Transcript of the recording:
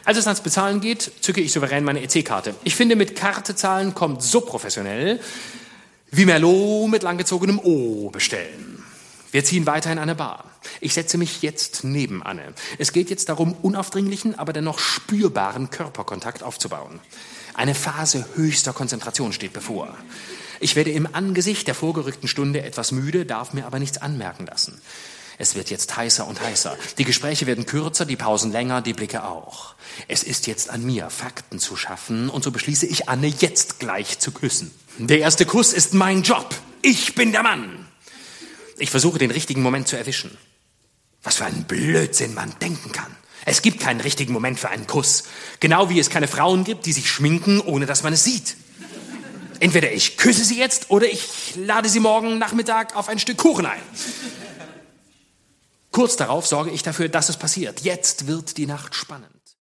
Als es ans Bezahlen geht, zücke ich souverän meine EC-Karte. Ich finde, mit Karte zahlen kommt so professionell, wie Merlot mit langgezogenem O bestellen. Wir ziehen weiter in eine Bar. Ich setze mich jetzt neben Anne. Es geht jetzt darum, unaufdringlichen, aber dennoch spürbaren Körperkontakt aufzubauen. Eine Phase höchster Konzentration steht bevor. Ich werde im Angesicht der vorgerückten Stunde etwas müde, darf mir aber nichts anmerken lassen. Es wird jetzt heißer und heißer. Die Gespräche werden kürzer, die Pausen länger, die Blicke auch. Es ist jetzt an mir, Fakten zu schaffen, und so beschließe ich, Anne jetzt gleich zu küssen. Der erste Kuss ist mein Job. Ich bin der Mann. Ich versuche, den richtigen Moment zu erwischen. Was für ein Blödsinn man denken kann. Es gibt keinen richtigen Moment für einen Kuss. Genau wie es keine Frauen gibt, die sich schminken, ohne dass man es sieht. Entweder ich küsse sie jetzt oder ich lade sie morgen Nachmittag auf ein Stück Kuchen ein. Kurz darauf sorge ich dafür, dass es passiert. Jetzt wird die Nacht spannend.